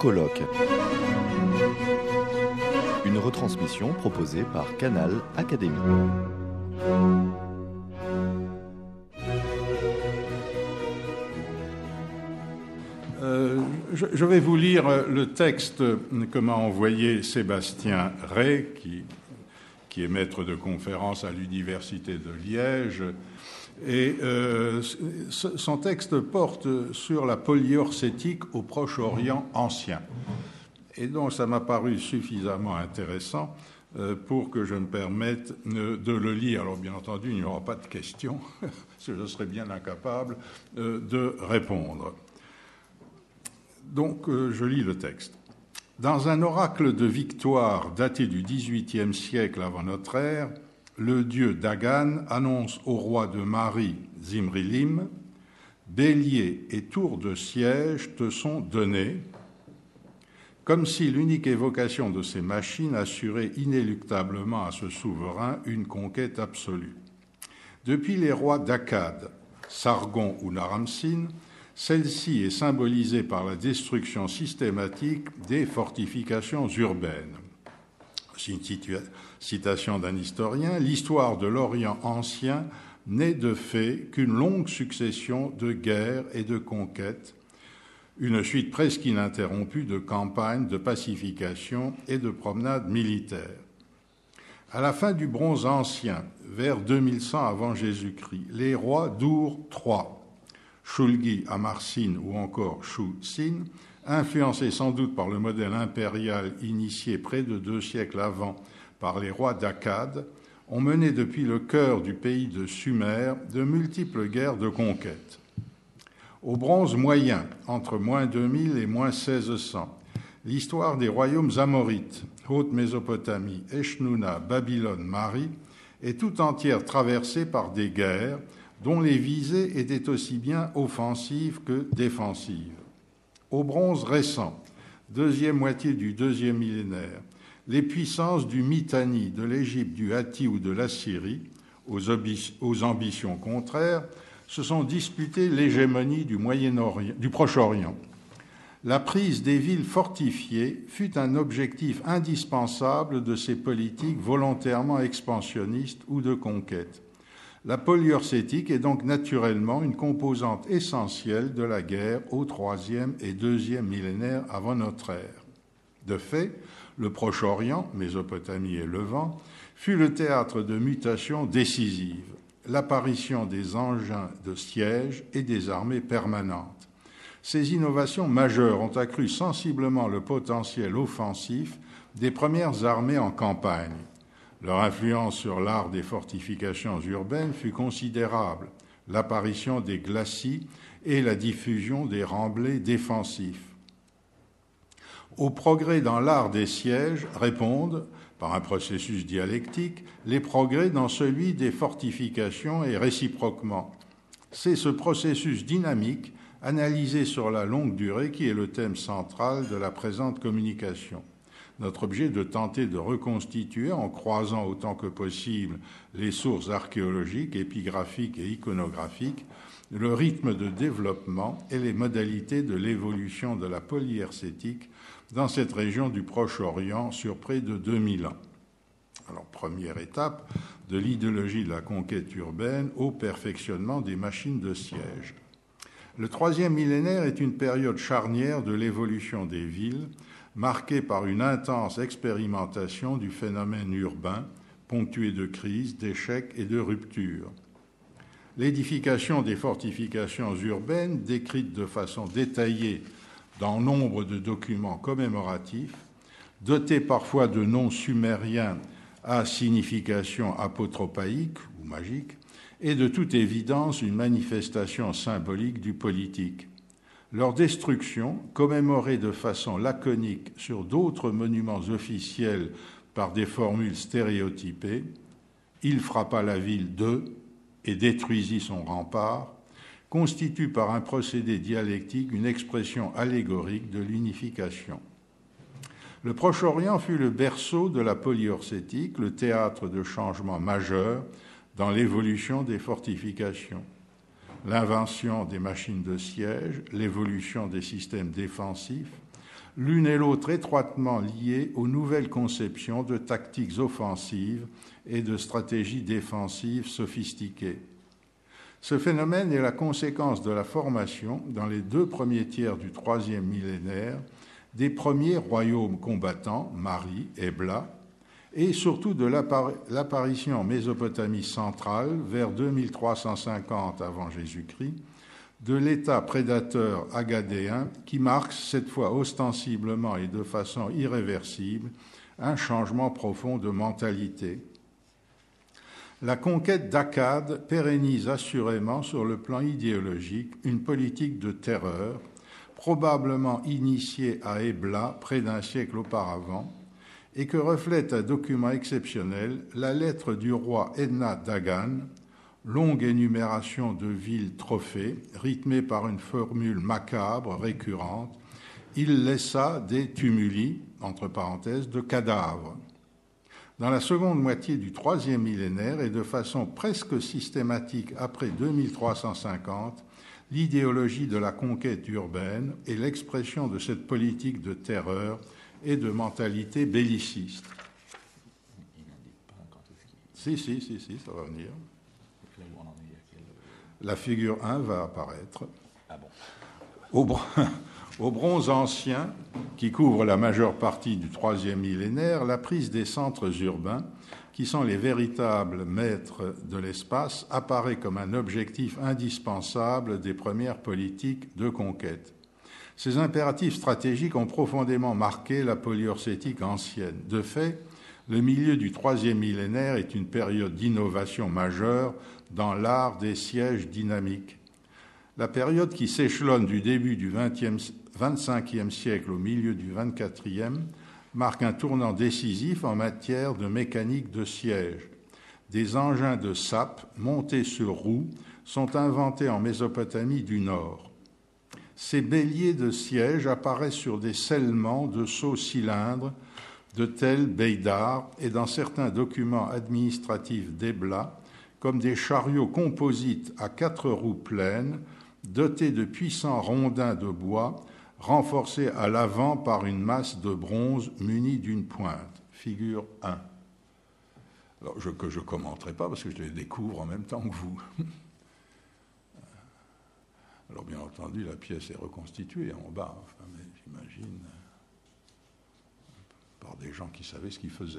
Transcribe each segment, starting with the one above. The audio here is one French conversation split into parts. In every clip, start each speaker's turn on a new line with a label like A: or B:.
A: colloque. Une retransmission proposée par Canal Académie.
B: Je vais vous lire le texte que m'a envoyé Sébastien Rey, qui est maître de conférence à l'Université de Liège. Et son texte porte sur la polyorcétique au Proche-Orient ancien. Et donc ça m'a paru suffisamment intéressant pour que je me permette de le lire. Alors bien entendu, il n'y aura pas de questions, je serais bien incapable de répondre. Donc je lis le texte. Dans un oracle de victoire daté du XVIIIe siècle avant notre ère, le dieu Dagan annonce au roi de Mari, Zimrilim, « Bélier et tour de siège te sont donnés », comme si l'unique évocation de ces machines assurait inéluctablement à ce souverain une conquête absolue. Depuis les rois d'Akkad, Sargon ou Naram-Sin, celle-ci est symbolisée par la destruction systématique des fortifications urbaines. C'est une citation d'un historien. L'histoire de l'Orient ancien n'est de fait qu'une longue succession de guerres et de conquêtes, une suite presque ininterrompue de campagnes, de pacification et de promenades militaires. À la fin du Bronze ancien, vers 2100 avant Jésus-Christ, les rois d'Ur III, Shulgi, Amarsin ou encore Shu-Sin, influencés sans doute par le modèle impérial initié près de 2 siècles avant par les rois d'Akkad, ont mené depuis le cœur du pays de Sumer de multiples guerres de conquête. Au Bronze moyen, entre moins 2000 et moins 1600, l'histoire des royaumes amorites, Haute-Mésopotamie, Eshnouna, Babylone, Mari, est tout entière traversée par des guerres dont les visées étaient aussi bien offensives que défensives. Au Bronze récent, deuxième moitié du deuxième millénaire, les puissances du Mitanni, de l'Égypte, du Hatti ou de l'Assyrie, aux ambitions contraires, se sont disputées l'hégémonie du Proche-Orient. La prise des villes fortifiées fut un objectif indispensable de ces politiques volontairement expansionnistes ou de conquête. La polyorcétique est donc naturellement une composante essentielle de la guerre au IIIe et IIe millénaire avant notre ère. De fait, le Proche-Orient, Mésopotamie et Levant, fut le théâtre de mutations décisives, l'apparition des engins de siège et des armées permanentes. Ces innovations majeures ont accru sensiblement le potentiel offensif des premières armées en campagne. Leur influence sur l'art des fortifications urbaines fut considérable, l'apparition des glacis et la diffusion des remblais défensifs. Au progrès dans l'art des sièges répondent, par un processus dialectique, les progrès dans celui des fortifications et réciproquement. C'est ce processus dynamique, analysé sur la longue durée, qui est le thème central de la présente communication. Notre objet est de tenter de reconstituer, en croisant autant que possible les sources archéologiques, épigraphiques et iconographiques, le rythme de développement et les modalités de l'évolution de la polyhercétique dans cette région du Proche-Orient sur près de 2000 ans. Alors, première étape, de l'idéologie de la conquête urbaine au perfectionnement des machines de siège. Le troisième millénaire est une période charnière de l'évolution des villes, marquée par une intense expérimentation du phénomène urbain, ponctuée de crises, d'échecs et de ruptures. L'édification des fortifications urbaines, décrite de façon détaillée dans nombre de documents commémoratifs, dotés parfois de noms sumériens à signification apotropaïque ou magique, est de toute évidence une manifestation symbolique du politique. Leur destruction, commémorée de façon laconique sur d'autres monuments officiels par des formules stéréotypées, « il frappa la ville de » et détruisit son rempart, constitue par un procédé dialectique une expression allégorique de l'unification. Le Proche-Orient fut le berceau de la polyorcétique, le théâtre de changements majeurs dans l'évolution des fortifications. L'invention des machines de siège, l'évolution des systèmes défensifs, l'une et l'autre étroitement liées aux nouvelles conceptions de tactiques offensives et de stratégies défensives sophistiquées. Ce phénomène est la conséquence de la formation, dans les 2 premiers tiers du 3e millénaire, des premiers royaumes combattants, Mari et Bla, et surtout de l'apparition en Mésopotamie centrale, vers 2350 avant Jésus-Christ, de l'État prédateur agadéen qui marque, cette fois ostensiblement et de façon irréversible, un changement profond de mentalité. La conquête d'Akkad pérennise assurément sur le plan idéologique une politique de terreur, probablement initiée à Ebla près d'un siècle auparavant, et que reflète un document exceptionnel, la lettre du roi Edna Dagan, longue énumération de villes trophées, rythmée par une formule macabre récurrente. Il laissa des tumuli, entre parenthèses, de cadavres. Dans la seconde moitié du 3e millénaire et de façon presque systématique après 2350, l'idéologie de la conquête urbaine est l'expression de cette politique de terreur et de mentalité belliciste.
C: Il n'indique pas quand est-ce qu'il...
B: Si, ça va venir. La figure 1 va apparaître.
C: Ah bon.
B: Au bronze ancien, qui couvre la majeure partie du 3e millénaire, la prise des centres urbains, qui sont les véritables maîtres de l'espace, apparaît comme un objectif indispensable des premières politiques de conquête. Ces impératifs stratégiques ont profondément marqué la polyurcétique ancienne. De fait, le milieu du 3e millénaire est une période d'innovation majeure dans l'art des sièges dynamiques. La période qui s'échelonne du début du XXe siècle au milieu du XXIe marque un tournant décisif en matière de mécanique de siège. Des engins de sape montés sur roues sont inventés en Mésopotamie du Nord. Ces béliers de siège apparaissent sur des scellements de sauts cylindres de Tel Beidar et dans certains documents administratifs d'Ebla comme des chariots composites à 4 roues pleines dotés de puissants rondins de bois renforcés à l'avant par une masse de bronze munie d'une pointe. Figure 1. Alors, que je ne commenterai pas parce que je les découvre en même temps que vous. Alors bien entendu, la pièce est reconstituée en bas, enfin, mais j'imagine par des gens qui savaient ce qu'ils faisaient.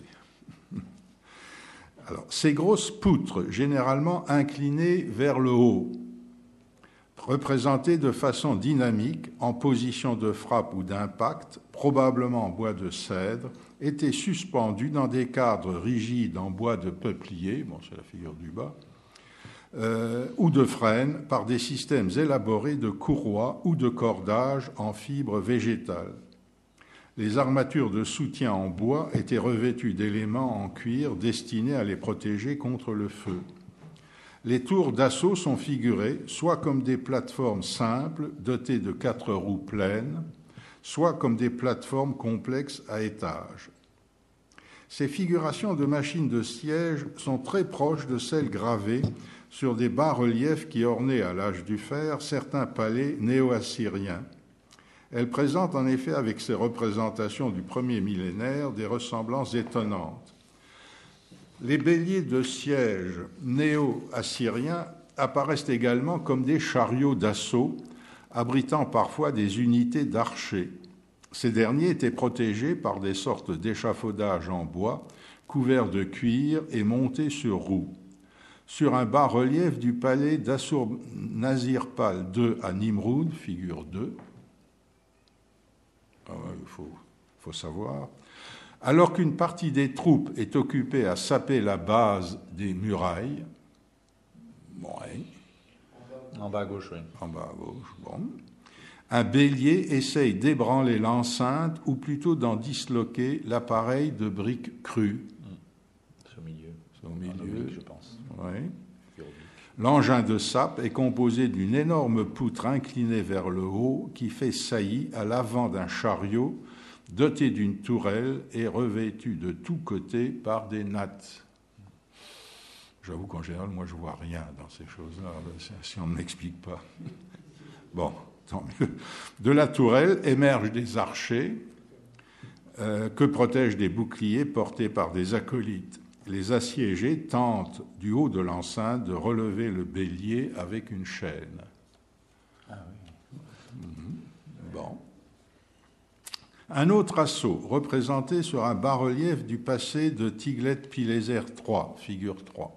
B: Alors, ces grosses poutres, généralement inclinées vers le haut, représentées de façon dynamique, en position de frappe ou d'impact, probablement en bois de cèdre, étaient suspendues dans des cadres rigides en bois de peuplier, bon, c'est la figure du bas, ou de frêne par des systèmes élaborés de courroies ou de cordages en fibres végétales. Les armatures de soutien en bois étaient revêtues d'éléments en cuir destinés à les protéger contre le feu. Les tours d'assaut sont figurées soit comme des plateformes simples dotées de 4 roues pleines, soit comme des plateformes complexes à étages. Ces figurations de machines de siège sont très proches de celles gravées sur des bas-reliefs qui ornaient à l'âge du fer certains palais néo-assyriens. Elles présentent en effet avec ces représentations du premier millénaire des ressemblances étonnantes. Les béliers de siège néo-assyriens apparaissent également comme des chariots d'assaut, abritant parfois des unités d'archers. Ces derniers étaient protégés par des sortes d'échafaudages en bois, couverts de cuir et montés sur roues. Sur un bas-relief du palais d'Assur-Nazirpal II à Nimroud, figure 2, il faut savoir, alors qu'une partie des troupes est occupée à saper la base des murailles,
C: en bas à gauche, oui.
B: En bas à gauche, bon. Un bélier essaye d'ébranler l'enceinte ou plutôt d'en disloquer l'appareil de briques crues.
C: C'est au milieu.
B: C'est au milieu,
C: je pense.
B: Oui. L'engin de sape est composé d'une énorme poutre inclinée vers le haut qui fait saillie à l'avant d'un chariot doté d'une tourelle et revêtue de tous côtés par des nattes. J'avoue qu'en général, moi, je ne vois rien dans ces choses-là, si on ne m'explique pas. Bon, tant mieux. De la tourelle émergent des archers que protègent des boucliers portés par des acolytes. Les assiégés tentent, du haut de l'enceinte, de relever le bélier avec une chaîne.
C: Ah oui.
B: Bon. Un autre assaut, représenté sur un bas-relief du passé de Tiglath-Pileser III, figure 3,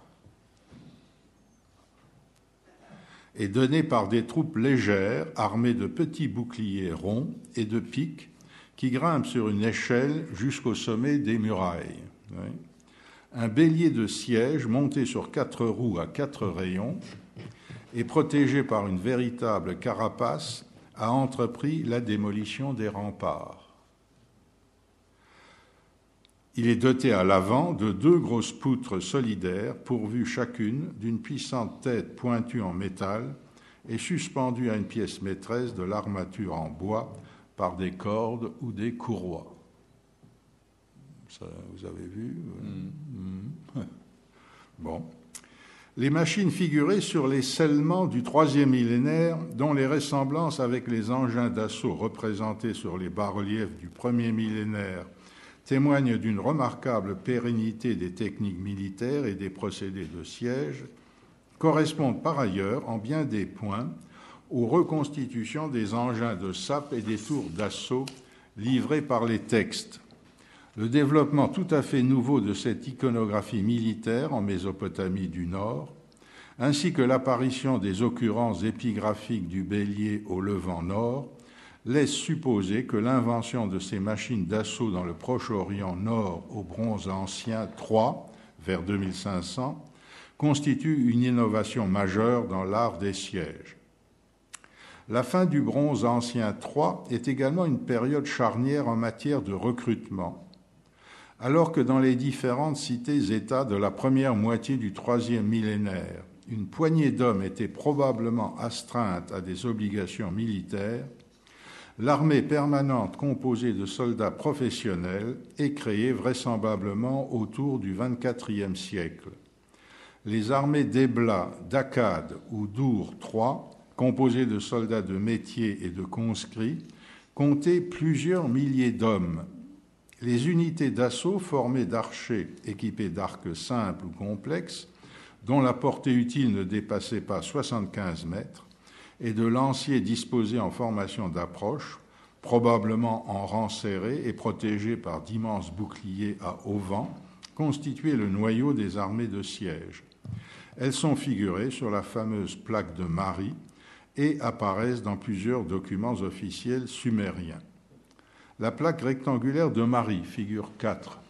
B: est donné par des troupes légères armées de petits boucliers ronds et de piques qui grimpent sur une échelle jusqu'au sommet des murailles. Oui. Un bélier de siège monté sur 4 roues à 4 rayons et protégé par une véritable carapace a entrepris la démolition des remparts. Il est doté à l'avant de 2 grosses poutres solidaires pourvues chacune d'une puissante tête pointue en métal et suspendue à une pièce maîtresse de l'armature en bois par des cordes ou des courroies. Ça, vous avez vu? Bon. Les machines figurées sur les scellements du 3e millénaire, dont les ressemblances avec les engins d'assaut représentés sur les bas-reliefs du 1er millénaire témoignent d'une remarquable pérennité des techniques militaires et des procédés de siège, correspondent par ailleurs, en bien des points, aux reconstitutions des engins de sape et des tours d'assaut livrés par les textes. Le développement tout à fait nouveau de cette iconographie militaire en Mésopotamie du Nord, ainsi que l'apparition des occurrences épigraphiques du bélier au Levant Nord, laisse supposer que l'invention de ces machines d'assaut dans le Proche-Orient Nord au Bronze Ancien III, vers 2500, constitue une innovation majeure dans l'art des sièges. La fin du Bronze Ancien III est également une période charnière en matière de recrutement. Alors que dans les différentes cités-États de la première moitié du 3e millénaire, une poignée d'hommes était probablement astreinte à des obligations militaires, l'armée permanente composée de soldats professionnels est créée vraisemblablement autour du XXIVe siècle. Les armées d'Ebla, d'Akkad ou d'Ur III, composées de soldats de métier et de conscrits, comptaient plusieurs milliers d'hommes. Les unités d'assaut formées d'archers équipés d'arcs simples ou complexes, dont la portée utile ne dépassait pas 75 mètres, et de lanciers disposés en formation d'approche, probablement en rang serré et protégés par d'immenses boucliers à auvent, constituaient le noyau des armées de siège. Elles sont figurées sur la fameuse plaque de Mari et apparaissent dans plusieurs documents officiels sumériens. La plaque rectangulaire de Mari, figure 4,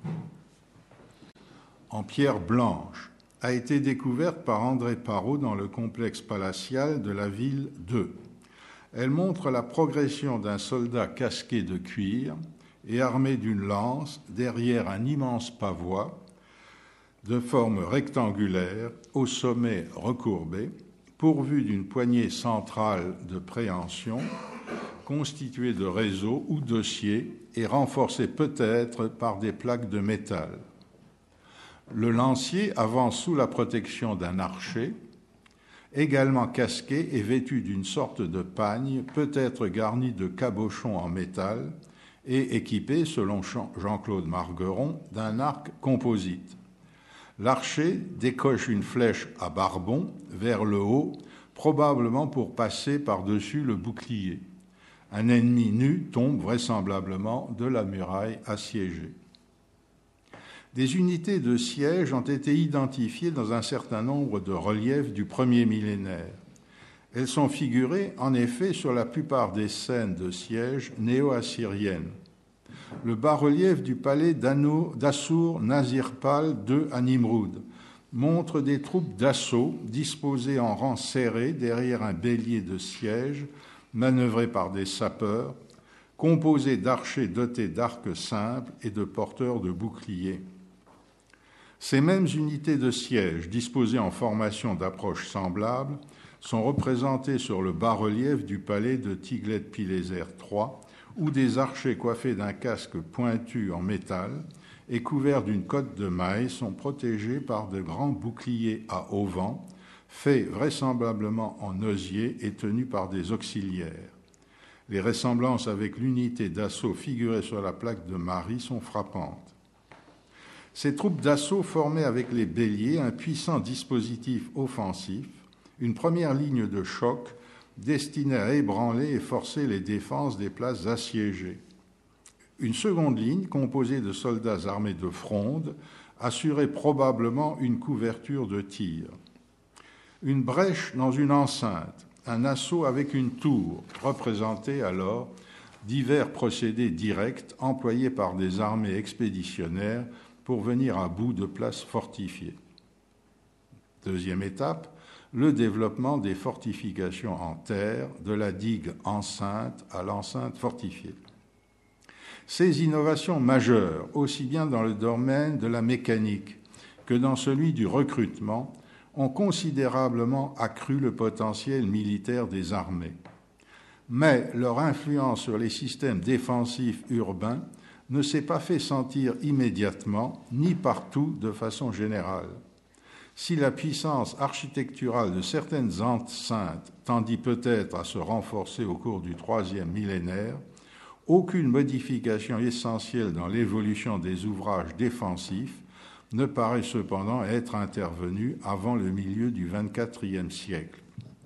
B: en pierre blanche, a été découverte par André Parrot dans le complexe palatial de la ville d'Eu. Elle montre la progression d'un soldat casqué de cuir et armé d'une lance derrière un immense pavois de forme rectangulaire, au sommet recourbé, pourvu d'une poignée centrale de préhension, constituée de réseaux ou dossiers et renforcée peut-être par des plaques de métal. Le lancier avance sous la protection d'un archer, également casqué et vêtu d'une sorte de pagne, peut-être garni de cabochons en métal et équipé, selon Jean-Claude Margueron, d'un arc composite. L'archer décoche une flèche à barbon vers le haut, probablement pour passer par-dessus le bouclier. Un ennemi nu tombe vraisemblablement de la muraille assiégée. Des unités de siège ont été identifiées dans un certain nombre de reliefs du premier millénaire. Elles sont figurées, en effet, sur la plupart des scènes de siège néo-assyriennes. Le bas-relief du palais d'Assur-Nazirpal II à Nimroud montre des troupes d'assaut disposées en rang serré derrière un bélier de siège, manœuvré par des sapeurs, composés d'archers dotés d'arcs simples et de porteurs de boucliers. Ces mêmes unités de siège, disposées en formation d'approche semblable, sont représentées sur le bas-relief du palais de Tiglath-Pileser III, où des archers coiffés d'un casque pointu en métal et couverts d'une cotte de mailles sont protégés par de grands boucliers à auvent, fait vraisemblablement en osier et tenu par des auxiliaires. Les ressemblances avec l'unité d'assaut figurée sur la plaque de Marie sont frappantes. Ces troupes d'assaut formaient avec les béliers un puissant dispositif offensif, une première ligne de choc destinée à ébranler et forcer les défenses des places assiégées. Une seconde ligne, composée de soldats armés de fronde, assurait probablement une couverture de tir. Une brèche dans une enceinte, un assaut avec une tour, représentait alors divers procédés directs employés par des armées expéditionnaires pour venir à bout de places fortifiées. Deuxième étape, le développement des fortifications en terre, de la digue enceinte à l'enceinte fortifiée. Ces innovations majeures, aussi bien dans le domaine de la mécanique que dans celui du recrutement, ont considérablement accru le potentiel militaire des armées. Mais leur influence sur les systèmes défensifs urbains ne s'est pas fait sentir immédiatement, ni partout de façon générale. Si la puissance architecturale de certaines enceintes tendit peut-être à se renforcer au cours du troisième millénaire, aucune modification essentielle dans l'évolution des ouvrages défensifs ne paraît cependant être intervenue avant le milieu du XXIVe siècle.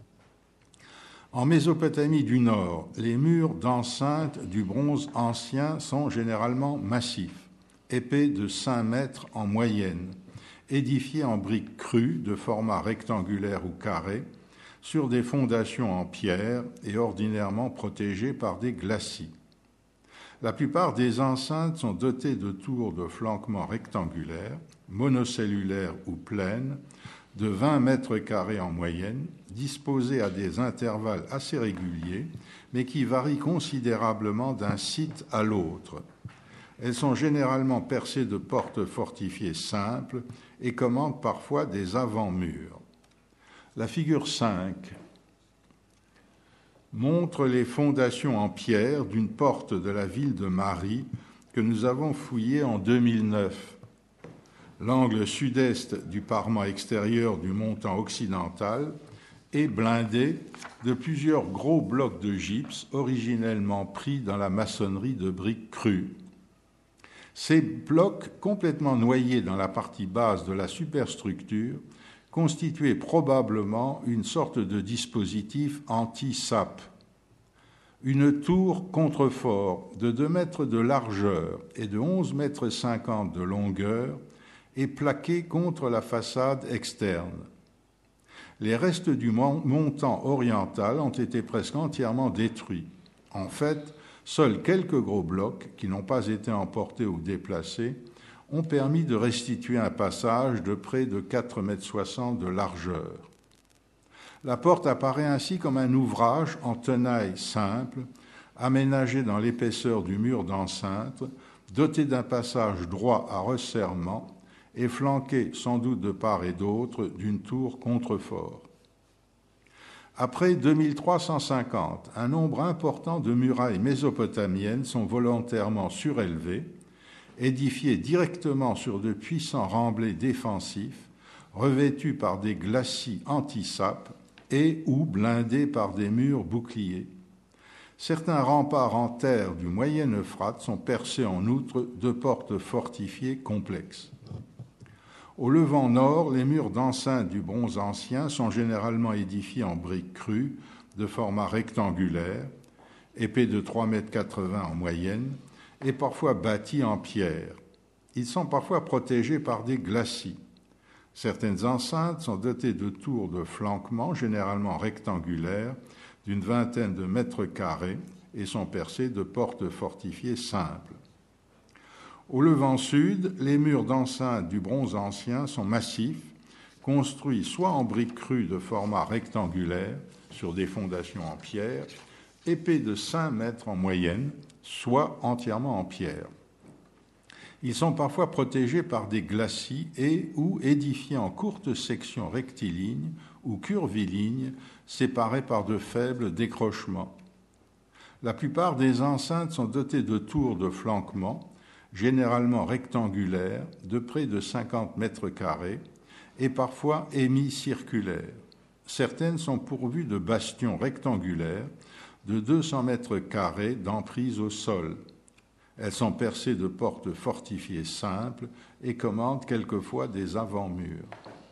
B: En Mésopotamie du Nord, les murs d'enceinte du bronze ancien sont généralement massifs, épais de 5 mètres en moyenne, édifiés en briques crues de format rectangulaire ou carré, sur des fondations en pierre et ordinairement protégés par des glacis. La plupart des enceintes sont dotées de tours de flanquement rectangulaires, monocellulaires ou pleines, de 20 mètres carrés en moyenne, disposées à des intervalles assez réguliers, mais qui varient considérablement d'un site à l'autre. Elles sont généralement percées de portes fortifiées simples et commandent parfois des avant-murs. La figure 5 montre les fondations en pierre d'une porte de la ville de Marie que nous avons fouillée en 2009. L'angle sud-est du parement extérieur du montant occidental est blindé de plusieurs gros blocs de gypse originellement pris dans la maçonnerie de briques crues. Ces blocs, complètement noyés dans la partie basse de la superstructure, constituaient probablement une sorte de dispositif anti-sape. Une tour contrefort de 2 mètres de largeur et de 11,50 mètres de longueur est plaquée contre la façade externe. Les restes du montant oriental ont été presque entièrement détruits. En fait, seuls quelques gros blocs, qui n'ont pas été emportés ou déplacés, ont permis de restituer un passage de près de 4,60 mètres de largeur. La porte apparaît ainsi comme un ouvrage en tenaille simple, aménagé dans l'épaisseur du mur d'enceinte, doté d'un passage droit à resserrement et flanqué sans doute de part et d'autre d'une tour contrefort. Après 2350, un nombre important de murailles mésopotamiennes sont volontairement surélevées, édifiées directement sur de puissants remblais défensifs, revêtus par des glacis anti-sape et ou blindés par des murs boucliers. Certains remparts en terre du Moyen-Euphrate sont percés en outre de portes fortifiées complexes. Au levant nord, les murs d'enceinte du bronze ancien sont généralement édifiés en briques crues de format rectangulaire, épais de 3,80 mètres en moyenne, et parfois bâtis en pierre. Ils sont parfois protégés par des glacis. Certaines enceintes sont dotées de tours de flanquement, généralement rectangulaires, d'une 20aine de mètres carrés, et sont percées de portes fortifiées simples. Au levant sud, les murs d'enceinte du bronze ancien sont massifs, construits soit en briques crues de format rectangulaire, sur des fondations en pierre, épais de 5 mètres en moyenne, soit entièrement en pierre. Ils sont parfois protégés par des glacis et ou édifiés en courtes sections rectilignes ou curvilignes, séparées par de faibles décrochements. La plupart des enceintes sont dotées de tours de flanquement, généralement rectangulaires, de près de 50 mètres carrés, et parfois hémicirculaires. Certaines sont pourvues de bastions rectangulaires de 200 mètres carrés d'emprise au sol. Elles sont percées de portes fortifiées simples et commandent quelquefois des avant-murs.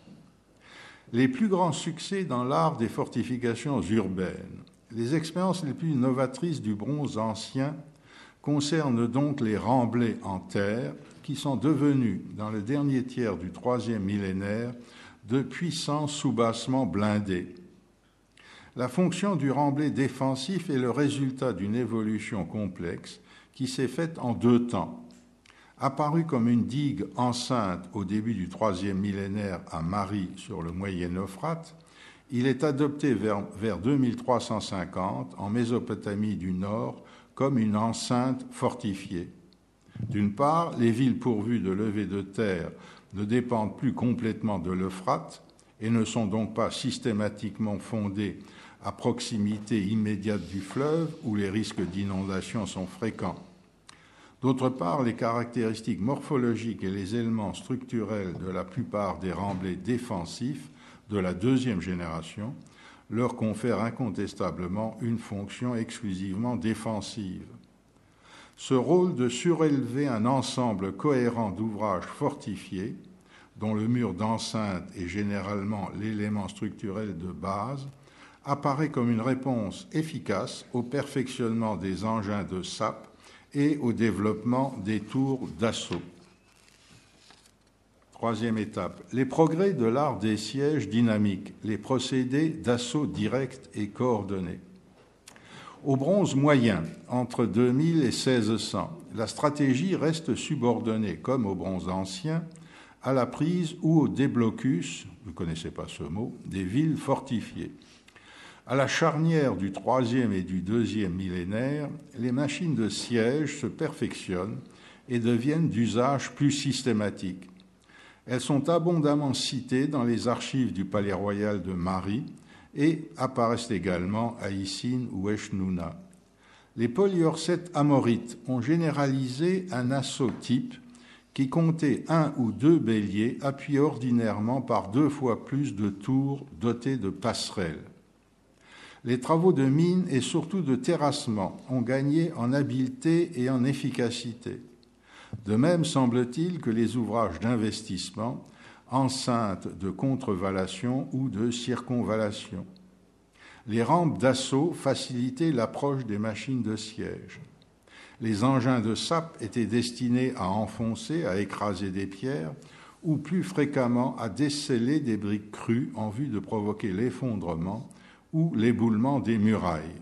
B: Les plus grands succès dans l'art des fortifications urbaines, les expériences les plus novatrices du bronze ancien concernent donc les remblais en terre qui sont devenus, dans le dernier tiers du troisième millénaire, de puissants soubassements blindés. La fonction du remblai défensif est le résultat d'une évolution complexe qui s'est faite en 2 temps. Apparu comme une digue enceinte au début du troisième millénaire à Mari sur le Moyen-Euphrate, il est adopté vers 2350 en Mésopotamie du Nord comme une enceinte fortifiée. D'une part, les villes pourvues de levées de terre ne dépendent plus complètement de l'Euphrate et ne sont donc pas systématiquement fondées à proximité immédiate du fleuve où les risques d'inondation sont fréquents. D'autre part, les caractéristiques morphologiques et les éléments structurels de la plupart des remblais défensifs de la deuxième génération leur confèrent incontestablement une fonction exclusivement défensive. Ce rôle de surélever un ensemble cohérent d'ouvrages fortifiés, dont le mur d'enceinte est généralement l'élément structurel de base, apparaît comme une réponse efficace au perfectionnement des engins de sape et au développement des tours d'assaut. Troisième étape, les progrès de l'art des sièges dynamiques, les procédés d'assaut direct et coordonné. Au bronze moyen, entre 2000 et 1600, la stratégie reste subordonnée, comme au bronze ancien, à la prise ou au déblocus, vous ne connaissez pas ce mot, des villes fortifiées. À la charnière du troisième et du deuxième millénaire, les machines de siège se perfectionnent et deviennent d'usage plus systématique. Elles sont abondamment citées dans les archives du Palais royal de Mari et apparaissent également à Issine ou Eshnouna. Les polyorcètes amorites ont généralisé un assaut type qui comptait 1 ou 2 béliers appuyés ordinairement par 2 fois plus de tours dotées de passerelles. Les travaux de mine et surtout de terrassement ont gagné en habileté et en efficacité. De même semble-t-il que les ouvrages d'investissement, enceintes de contrevallation ou de circonvallation. Les rampes d'assaut facilitaient l'approche des machines de siège. Les engins de sape étaient destinés à enfoncer, à écraser des pierres ou plus fréquemment à desceller des briques crues en vue de provoquer l'effondrement ou l'éboulement des murailles.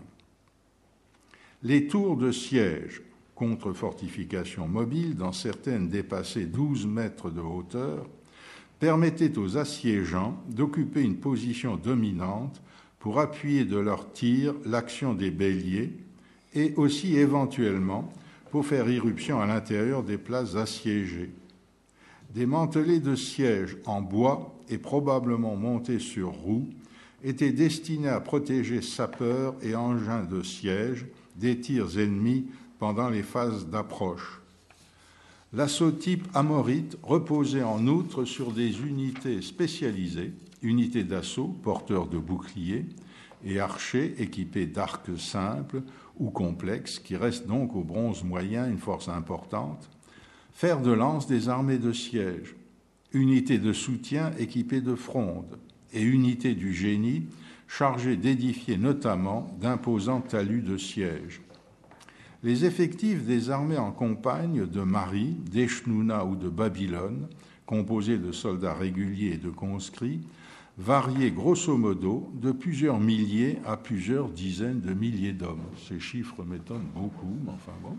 B: Les tours de siège, contre fortifications mobiles, dans certaines dépassaient 12 mètres de hauteur, permettaient aux assiégeants d'occuper une position dominante pour appuyer de leurs tirs l'action des béliers et aussi éventuellement pour faire irruption à l'intérieur des places assiégées. Des mantelets de siège en bois et probablement montés sur roues étaient destinés à protéger sapeurs et engins de siège des tirs ennemis pendant les phases d'approche. L'assaut type amorite reposait en outre sur des unités spécialisées, unités d'assaut porteurs de boucliers et archers équipés d'arcs simples ou complexes, qui restent donc au bronze moyen une force importante, fers de lance des armées de siège, unités de soutien équipées de frondes et unités du génie chargées d'édifier notamment d'imposants talus de siège. Les effectifs des armées en campagne de Mari, d'Eshnouna ou de Babylone, composés de soldats réguliers et de conscrits, variaient grosso modo de plusieurs milliers à plusieurs dizaines de milliers d'hommes. Ces chiffres m'étonnent beaucoup, mais enfin bon.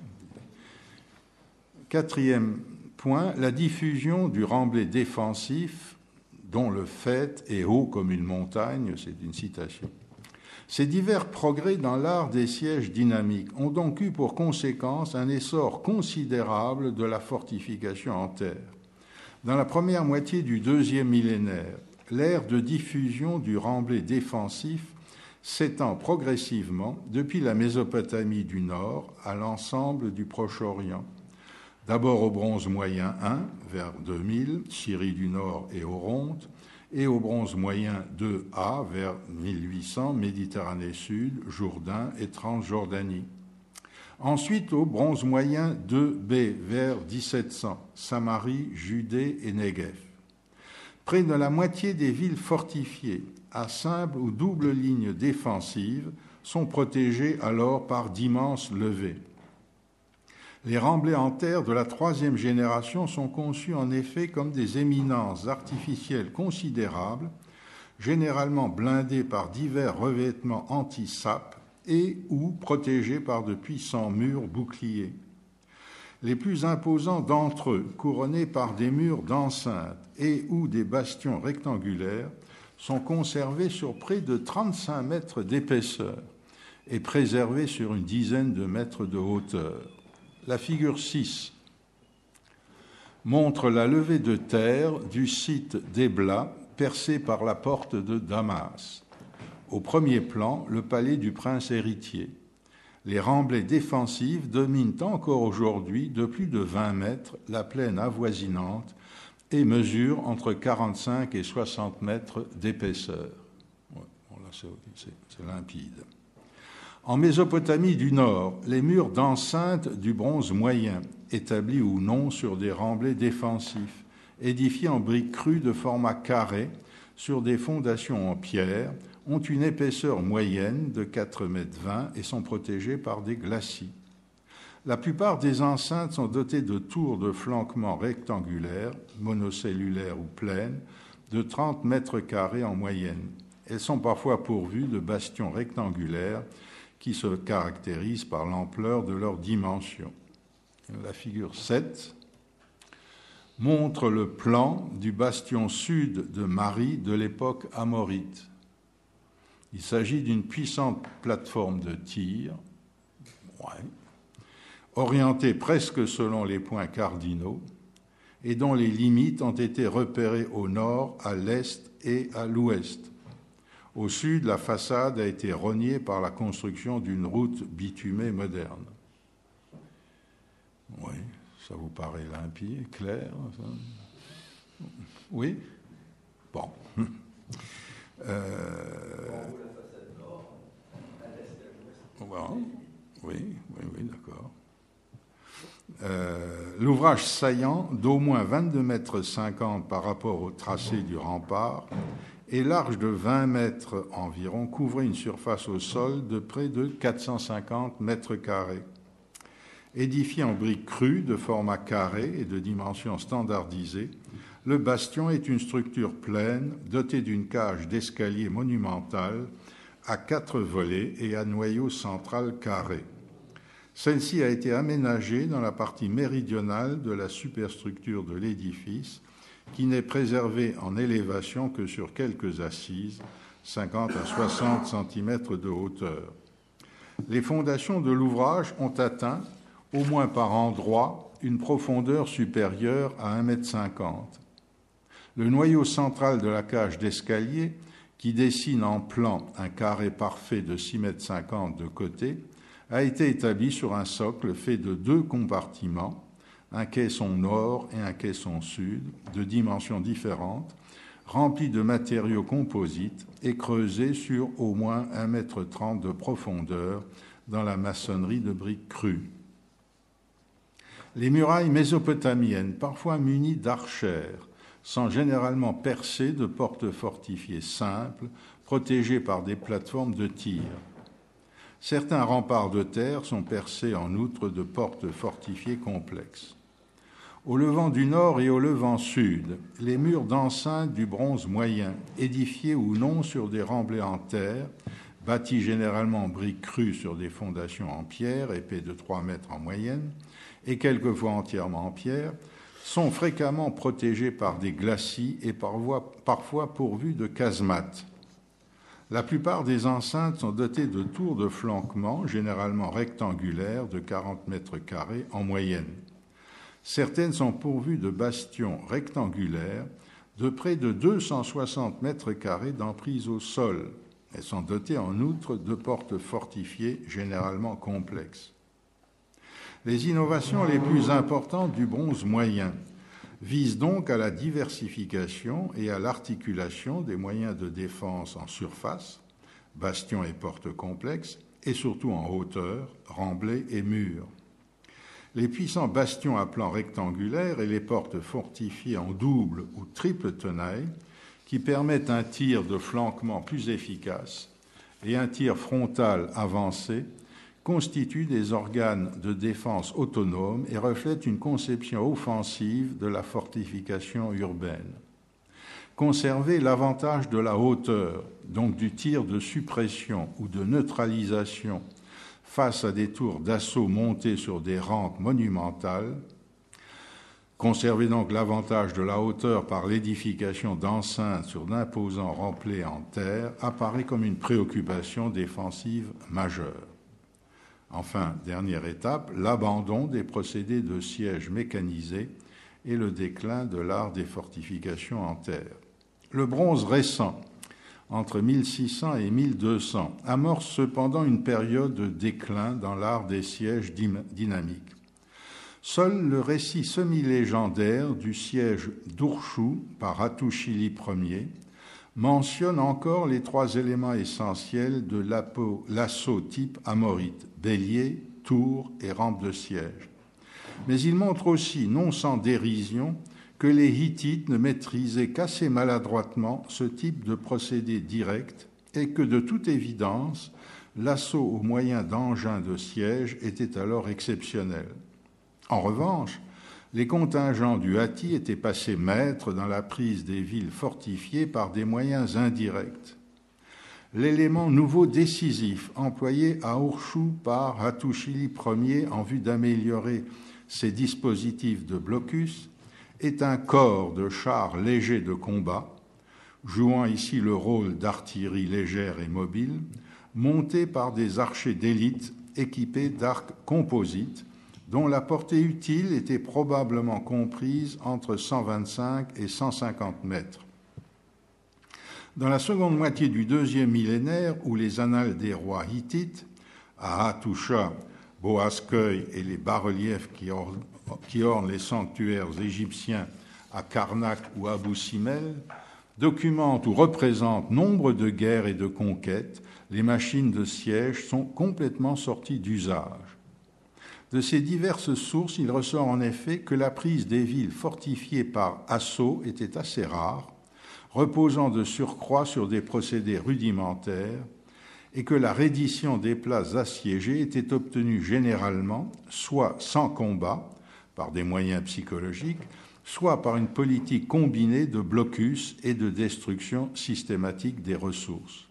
B: Quatrième point, la diffusion du remblai défensif dont le faîte est haut comme une montagne, c'est une citation. Ces divers progrès dans l'art des sièges dynamiques ont donc eu pour conséquence un essor considérable de la fortification en terre. Dans la première moitié du deuxième millénaire, l'ère de diffusion du remblai défensif s'étend progressivement depuis la Mésopotamie du Nord à l'ensemble du Proche-Orient. D'abord au bronze moyen 1, vers 2000, Syrie du Nord et Oronte, et au bronze moyen 2A vers 1800, Méditerranée Sud, Jourdain et Transjordanie. Ensuite au bronze moyen 2B vers 1700, Samarie, Judée et Néguev. Près de la moitié des villes fortifiées, à simple ou double ligne défensive, sont protégées alors par d'immenses levées. Les remblais en terre de la troisième génération sont conçus en effet comme des éminences artificielles considérables, généralement blindées par divers revêtements anti-sapes et ou protégés par de puissants murs boucliers. Les plus imposants d'entre eux, couronnés par des murs d'enceinte et ou des bastions rectangulaires, sont conservés sur près de 35 mètres d'épaisseur et préservés sur une dizaine de mètres de hauteur. La figure 6 montre la levée de terre du site d'Ebla, percé par la porte de Damas. Au premier plan, le palais du prince héritier. Les remblais défensifs dominent encore aujourd'hui de plus de 20 mètres la plaine avoisinante et mesurent entre 45 et 60 mètres d'épaisseur. Ouais, bon, là, c'est limpide. En Mésopotamie du Nord, les murs d'enceinte du bronze moyen, établis ou non sur des remblais défensifs, édifiés en briques crues de format carré sur des fondations en pierre, ont une épaisseur moyenne de 4,20 mètres et sont protégés par des glacis. La plupart des enceintes sont dotées de tours de flanquement rectangulaires, monocellulaires ou pleines, de 30 mètres carrés en moyenne. Elles sont parfois pourvues de bastions rectangulaires qui se caractérisent par l'ampleur de leurs dimensions. La figure 7 montre le plan du bastion sud de Mari de l'époque amorite. Il s'agit d'une puissante plateforme de tir, orientée presque selon les points cardinaux, et dont les limites ont été repérées au nord, à l'est et à l'ouest. Au sud, la façade a été rognée par la construction d'une route bitumée moderne. Oui, ça vous paraît limpide, clair ça? Oui? Bon. Oui, d'accord. L'ouvrage saillant, d'au moins 22,50 mètres par rapport au tracé du rempart, et large de 20 mètres environ, couvrait une surface au sol de près de 450 mètres carrés. Édifié en briques crues de format carré et de dimensions standardisées, le bastion est une structure pleine dotée d'une cage d'escalier monumentale à 4 volets et à noyau central carré. Celle-ci a été aménagée dans la partie méridionale de la superstructure de l'édifice, qui n'est préservée en élévation que sur quelques assises, 50 à 60 cm de hauteur. Les fondations de l'ouvrage ont atteint, au moins par endroits, une profondeur supérieure à 1,50 m. Le noyau central de la cage d'escalier, qui dessine en plan un carré parfait de 6,50 m de côté, a été établi sur un socle fait de 2 compartiments, un caisson nord et un caisson sud, de dimensions différentes, remplis de matériaux composites et creusés sur au moins 1,30 m de profondeur dans la maçonnerie de briques crues. Les murailles mésopotamiennes, parfois munies d'archères, sont généralement percées de portes fortifiées simples, protégées par des plateformes de tir. Certains remparts de terre sont percés en outre de portes fortifiées complexes. Au levant du nord et au levant sud, les murs d'enceinte du bronze moyen, édifiés ou non sur des remblais en terre, bâtis généralement en briques crues sur des fondations en pierre, épais de 3 mètres en moyenne, et quelquefois entièrement en pierre, sont fréquemment protégés par des glacis et parfois pourvus de casemates. La plupart des enceintes sont dotées de tours de flanquement, généralement rectangulaires, de 40 mètres carrés en moyenne. Certaines sont pourvues de bastions rectangulaires de près de 260 mètres carrés d'emprise au sol. Elles sont dotées en outre de portes fortifiées, généralement complexes. Les innovations les plus importantes du bronze moyen vise donc à la diversification et à l'articulation des moyens de défense en surface, bastions et portes complexes, et surtout en hauteur, remblais et murs. Les puissants bastions à plan rectangulaire et les portes fortifiées en double ou triple tenaille, qui permettent un tir de flanquement plus efficace et un tir frontal avancé, constituent des organes de défense autonomes et reflètent une conception offensive de la fortification urbaine. Conserver l'avantage de la hauteur, donc du tir de suppression ou de neutralisation face à des tours d'assaut montées sur des rampes monumentales, conserver donc l'avantage de la hauteur par l'édification d'enceintes sur d'imposants remblais en terre apparaît comme une préoccupation défensive majeure. Enfin, dernière étape, l'abandon des procédés de siège mécanisés et le déclin de l'art des fortifications en terre. Le bronze récent, entre 1600 et 1200, amorce cependant une période de déclin dans l'art des sièges dynamiques. Seul le récit semi-légendaire du siège d'Urchu par Hattushili Ier mentionne encore les trois éléments essentiels de l'assaut type amorite, bélier, tour et rampe de siège. Mais il montre aussi, non sans dérision, que les Hittites ne maîtrisaient qu'assez maladroitement ce type de procédé direct et que, de toute évidence, l'assaut au moyen d'engins de siège était alors exceptionnel. En revanche, les contingents du Hatti étaient passés maîtres dans la prise des villes fortifiées par des moyens indirects. L'élément nouveau décisif employé à Urchu par Hattushili Ier en vue d'améliorer ses dispositifs de blocus est un corps de chars légers de combat, jouant ici le rôle d'artillerie légère et mobile, monté par des archers d'élite équipés d'arcs composites, dont la portée utile était probablement comprise entre 125 et 150 mètres. Dans la seconde moitié du deuxième millénaire, où les annales des rois hittites, à Hattusha, Boazkeuil et les bas-reliefs qui ornent les sanctuaires égyptiens à Karnak ou Abou Simbel, documentent ou représentent nombre de guerres et de conquêtes, les machines de siège sont complètement sorties d'usage. De ces diverses sources, il ressort en effet que la prise des villes fortifiées par assaut était assez rare, reposant de surcroît sur des procédés rudimentaires, et que la reddition des places assiégées était obtenue généralement soit sans combat, par des moyens psychologiques, soit par une politique combinée de blocus et de destruction systématique des ressources.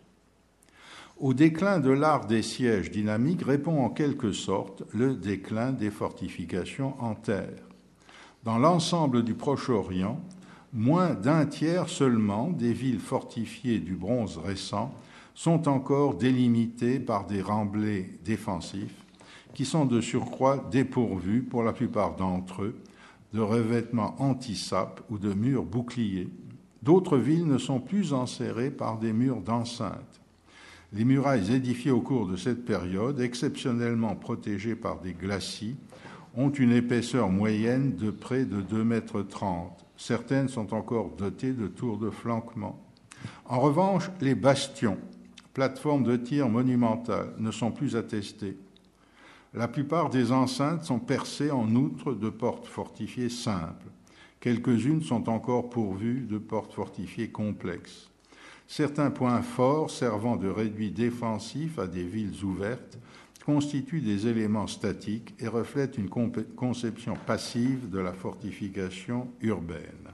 B: Au déclin de l'art des sièges dynamiques répond en quelque sorte le déclin des fortifications en terre. Dans l'ensemble du Proche-Orient, moins d'un tiers seulement des villes fortifiées du bronze récent sont encore délimitées par des remblais défensifs qui sont de surcroît dépourvus, pour la plupart d'entre eux, de revêtements anti-sapes ou de murs boucliers. D'autres villes ne sont plus enserrées par des murs d'enceinte. Les murailles édifiées au cours de cette période, exceptionnellement protégées par des glacis, ont une épaisseur moyenne de près de 2,30 mètres. Certaines sont encore dotées de tours de flanquement. En revanche, les bastions, plateformes de tir monumentales, ne sont plus attestés. La plupart des enceintes sont percées en outre de portes fortifiées simples. Quelques-unes sont encore pourvues de portes fortifiées complexes. Certains points forts servant de réduit défensif à des villes ouvertes constituent des éléments statiques et reflètent une conception passive de la fortification urbaine.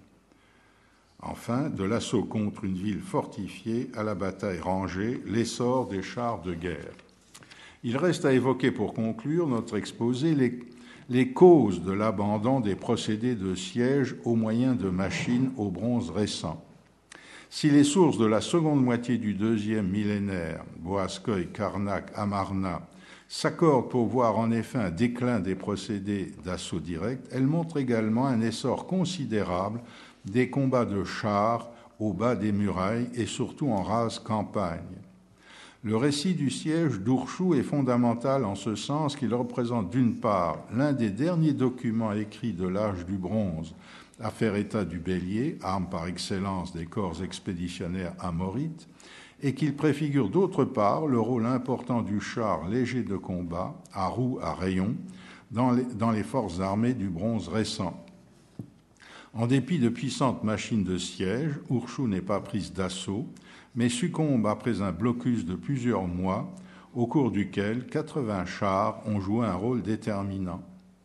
B: Enfin, de l'assaut contre une ville fortifiée à la bataille rangée, l'essor des chars de guerre. Il reste à évoquer pour conclure notre exposé les causes de l'abandon des procédés de siège au moyen de machines au bronze récent. Si les sources de la seconde moitié du deuxième millénaire, Boazkeuil, Karnak, Amarna, s'accordent pour voir en effet un déclin des procédés d'assaut direct, elles montrent également un essor considérable des combats de chars au bas des murailles et surtout en rase campagne. Le récit du siège d'Urchu est fondamental en ce sens qu'il représente d'une part l'un des derniers documents écrits de l'âge du bronze à faire état du bélier, arme par excellence des corps expéditionnaires amorites, et qu'il préfigure d'autre part le rôle important du char léger de combat, à roues à rayons, dans les forces armées du bronze récent. En dépit de puissantes machines de siège, Urshun n'est pas prise d'assaut, mais succombe après un blocus de plusieurs mois, au cours duquel 80 chars ont joué un rôle déterminant.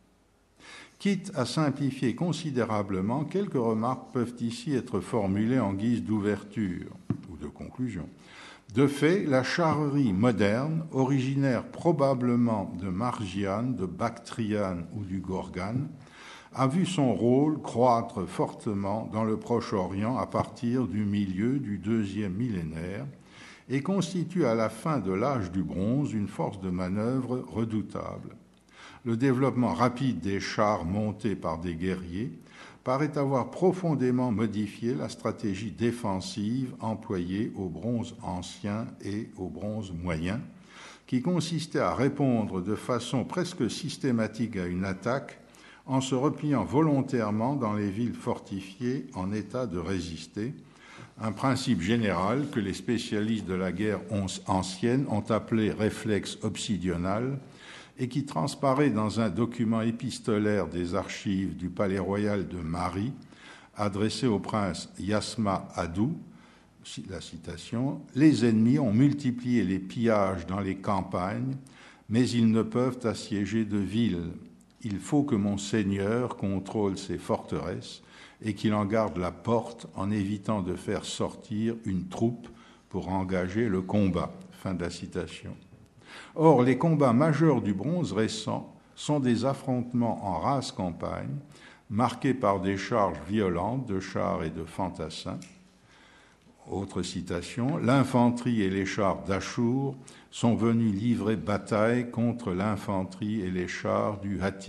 B: Quitte à simplifier considérablement, quelques remarques peuvent ici être formulées en guise d'ouverture ou de conclusion. De fait, la charrerie moderne, originaire probablement de Margiane, de Bactriane ou du Gorgane, a vu son rôle croître fortement dans le Proche-Orient à partir du milieu du deuxième millénaire et constitue à la fin de l'âge du bronze une force de manœuvre redoutable. Le développement rapide des chars montés par des guerriers paraît avoir profondément modifié la stratégie défensive employée au bronze ancien et au bronze moyen, qui consistait à répondre de façon presque systématique à une attaque en se repliant volontairement dans les villes fortifiées en état de résister, un principe général que les spécialistes de la guerre ancienne ont appelé réflexe obsidional et qui transparaît dans un document épistolaire des archives du Palais royal de Mari, adressé au prince Yasma Adou, la citation, « Les ennemis ont multiplié les pillages dans les campagnes, mais ils ne peuvent assiéger de villes. Il faut que mon seigneur contrôle ces forteresses et qu'il en garde la porte en évitant de faire sortir une troupe pour engager le combat. » Fin de la citation. Or, les combats majeurs du bronze récent sont des affrontements en race campagne, marqués par des charges violentes de chars et de fantassins. Autre citation, « L'infanterie et les chars d'Achour sont venus livrer bataille contre l'infanterie et les chars du Hatti. »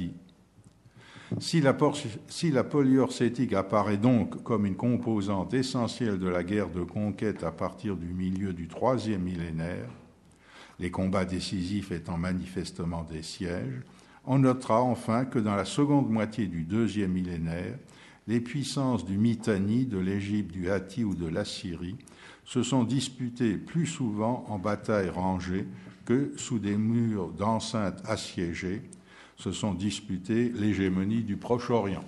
B: Si la polyorcétique apparaît donc comme une composante essentielle de la guerre de conquête à partir du milieu du troisième millénaire, les combats décisifs étant manifestement des sièges, on notera enfin que dans la seconde moitié du deuxième millénaire, les puissances du Mitanni, de l'Égypte, du Hatti ou de l'Assyrie se sont disputées plus souvent en bataille rangée que sous des murs d'enceintes assiégées, se sont disputées l'hégémonie du Proche-Orient.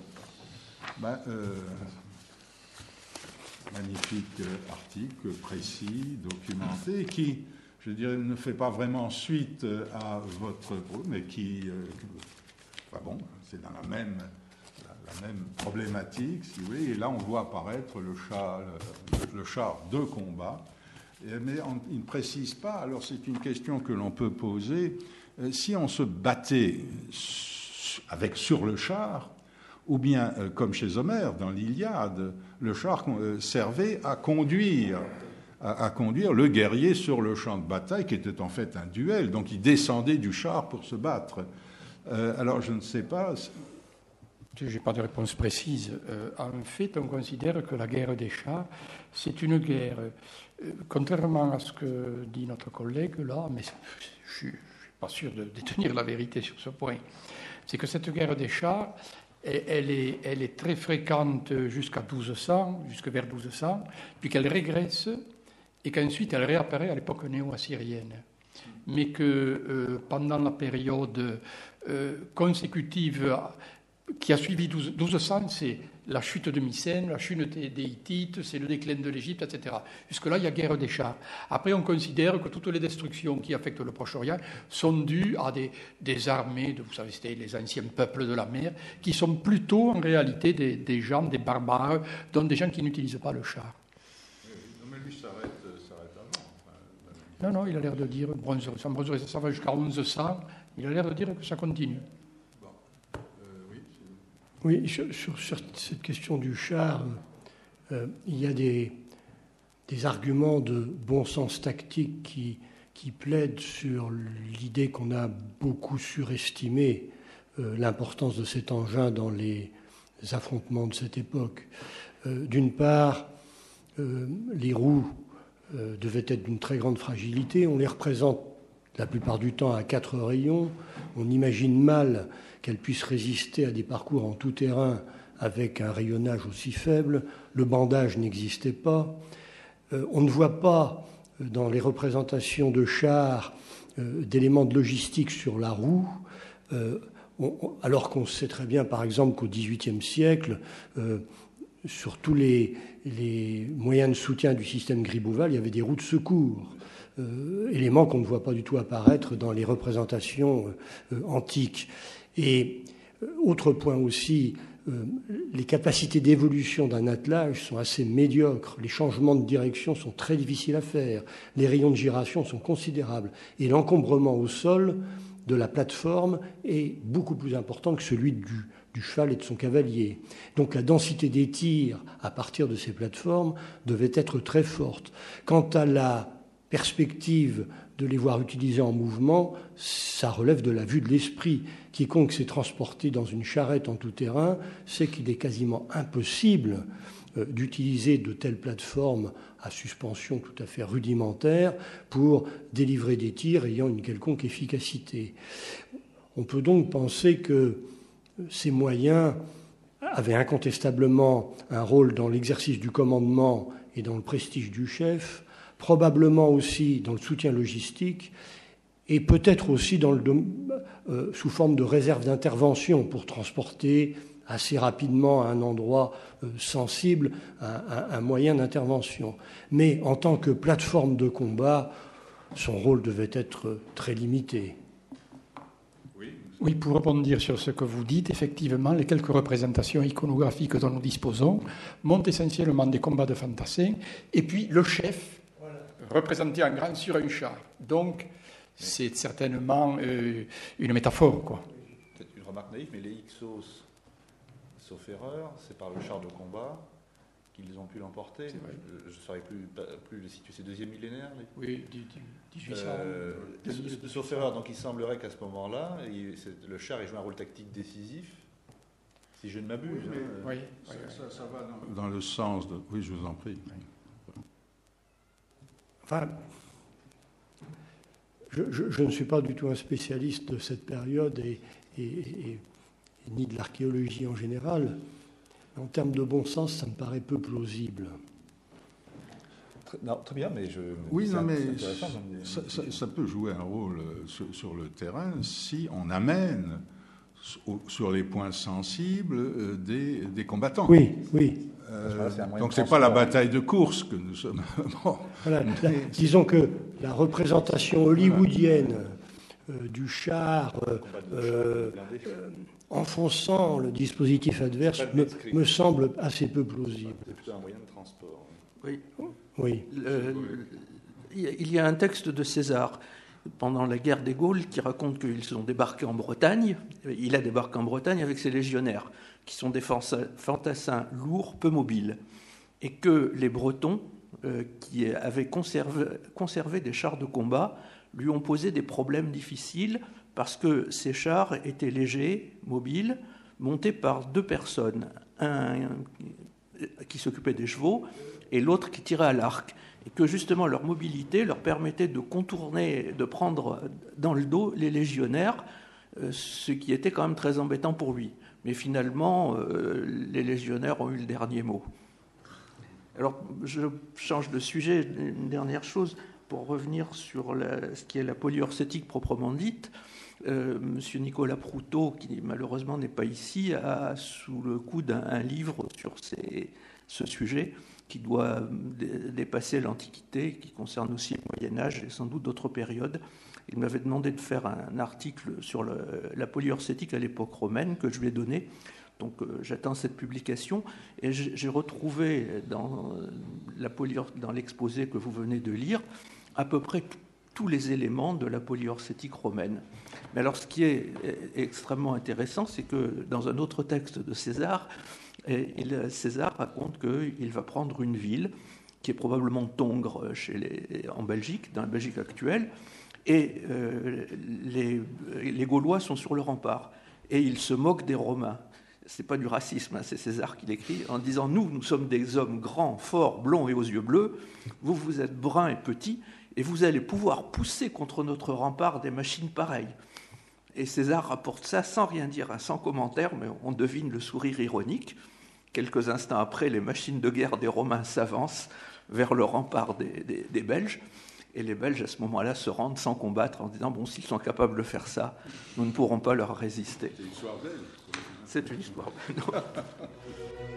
B: Magnifique article, précis, documenté, qui, je dirais, ne fait pas vraiment suite à votre propos, mais qui, c'est dans la même problématique, si vous voulez. Et là, on voit apparaître le char de combat, mais il ne précise pas. Alors, c'est une question que l'on peut poser. Si on se battait sur le char, ou bien, comme chez Homère, dans l'Iliade, le char servait à conduire le guerrier sur le champ de bataille, qui était en fait un duel. Donc, il descendait du char pour se battre. Alors, je ne sais pas...
D: Je n'ai pas de réponse précise. En fait, on considère que la guerre des chars, c'est une guerre, contrairement à ce que dit notre collègue là, mais je ne suis pas sûr de détenir la vérité sur ce point, c'est que cette guerre des chars, elle est très fréquente jusqu'à 1200, jusque vers 1200, puis qu'elle régresse et qu'ensuite elle réapparaît à l'époque néo-assyrienne. Mais que pendant la période consécutive qui a suivi 1200, c'est la chute de Mycène, la chute des Hittites, c'est le déclin de l'Égypte, etc. Jusque-là, il y a guerre des chars. Après, on considère que toutes les destructions qui affectent le Proche-Orient sont dues à des armées, vous savez, c'était les anciens peuples de la mer, qui sont plutôt en réalité des gens, des barbares, donc des gens qui n'utilisent pas le char.
B: Non, mais lui s'arrête avant.
D: Non, il a l'air de dire, ça va jusqu'à 1100, il a l'air de dire que ça continue.
E: Oui, sur cette question du char, il y a des arguments de bon sens tactique qui plaident sur l'idée qu'on a beaucoup surestimé l'importance de cet engin dans les affrontements de cette époque. D'une part, les roues devaient être d'une très grande fragilité. On les représente la plupart du temps à 4 rayons. On imagine mal qu'elles puissent résister à des parcours en tout terrain avec un rayonnage aussi faible. Le bandage n'existait pas. On ne voit pas dans les représentations de chars d'éléments de logistique sur la roue, alors qu'on sait très bien, par exemple, qu'au XVIIIe siècle, sur tous les moyens de soutien du système Gribeauval, il y avait des roues de secours, éléments qu'on ne voit pas du tout apparaître dans les représentations antiques. Et autre point aussi, les capacités d'évolution d'un attelage sont assez médiocres. Les changements de direction sont très difficiles à faire. Les rayons de giration sont considérables. Et l'encombrement au sol de la plateforme est beaucoup plus important que celui du cheval et de son cavalier. Donc la densité des tirs à partir de ces plateformes devait être très forte. Quant à la perspective de les voir utilisés en mouvement, ça relève de la vue de l'esprit. Quiconque s'est transporté dans une charrette en tout terrain sait qu'il est quasiment impossible d'utiliser de telles plateformes à suspension tout à fait rudimentaire pour délivrer des tirs ayant une quelconque efficacité. On peut donc penser que ces moyens avaient incontestablement un rôle dans l'exercice du commandement et dans le prestige du chef, probablement aussi dans le soutien logistique et peut-être aussi sous forme de réserve d'intervention pour transporter assez rapidement à un endroit sensible un moyen d'intervention. Mais en tant que plateforme de combat, son rôle devait être très limité.
D: Oui, pour rebondir sur ce que vous dites, effectivement, les quelques représentations iconographiques dont nous disposons montrent essentiellement des combats de fantassins, et puis le chef, représenté en grand sur un char. Donc, c'est certainement une métaphore, quoi.
C: Peut-être une remarque naïve, mais les Hyksos, sauf erreur, c'est par le char de combat qu'ils ont pu l'emporter. Je ne saurais plus les situer. C'est deuxième millénaire
D: Oui, 1800.
C: Sauf erreur, donc il semblerait qu'à ce moment-là, le char ait joué un rôle tactique décisif, si je ne m'abuse.
B: Oui, ça va dans le sens de... Oui, je vous en prie.
E: Enfin, je ne suis pas du tout un spécialiste de cette période et ni de l'archéologie en général. En termes de bon sens, ça me paraît peu plausible.
C: Très bien, mais
B: ça peut jouer un rôle sur le terrain si on amène sur les points sensibles des combattants.
E: Oui.
B: Donc c'est pas la bataille de course que nous sommes. Bon.
E: Voilà, disons que la représentation hollywoodienne du char enfonçant le dispositif adverse me semble assez peu plausible.
C: C'est plutôt un moyen de transport.
E: Oui.
F: Il y a un texte de César pendant la guerre des Gaules qui raconte qu'ils ont débarqué en Bretagne. Il a débarqué en Bretagne avec ses légionnaires, qui sont des fantassins lourds, peu mobiles, et que les Bretons, qui avaient conservé des chars de combat, lui ont posé des problèmes difficiles parce que ces chars étaient légers, mobiles, montés par deux personnes, un qui s'occupait des chevaux et l'autre qui tirait à l'arc, et que justement leur mobilité leur permettait de contourner, de prendre dans le dos les légionnaires, ce qui était quand même très embêtant pour lui. Mais finalement, les légionnaires ont eu le dernier mot. Alors, je change de sujet, une dernière chose, pour revenir sur ce qui est la polyurcétique proprement dite. Monsieur Nicolas Proutot, qui malheureusement n'est pas ici, a sous le coude un livre sur ce sujet qui doit dépasser l'Antiquité, qui concerne aussi le Moyen-Âge et sans doute d'autres périodes. Il m'avait demandé de faire un article sur la polyurcétique à l'époque romaine que je lui ai donné. Donc j'attends cette publication. Et j'ai retrouvé dans l'exposé que vous venez de lire à peu près tous les éléments de la polyurcétique romaine. Mais alors ce qui est extrêmement intéressant, c'est que dans un autre texte de César, César raconte qu'il va prendre une ville qui est probablement Tongres en Belgique, dans la Belgique actuelle, et les Gaulois sont sur le rempart et ils se moquent des Romains. C'est pas du racisme, c'est César qui l'écrit en disant nous sommes des hommes grands, forts, blonds et aux yeux bleus, vous êtes bruns et petits et vous allez pouvoir pousser contre notre rempart des machines pareilles. Et César rapporte ça sans rien dire, sans commentaire, mais on devine le sourire ironique. Quelques instants après, les machines de guerre des Romains s'avancent vers le rempart des Belges. Et les Belges, à ce moment-là, se rendent sans combattre en disant « Bon, s'ils sont capables de faire ça, nous ne pourrons pas leur résister. » C'est une histoire belge. C'est une histoire belge.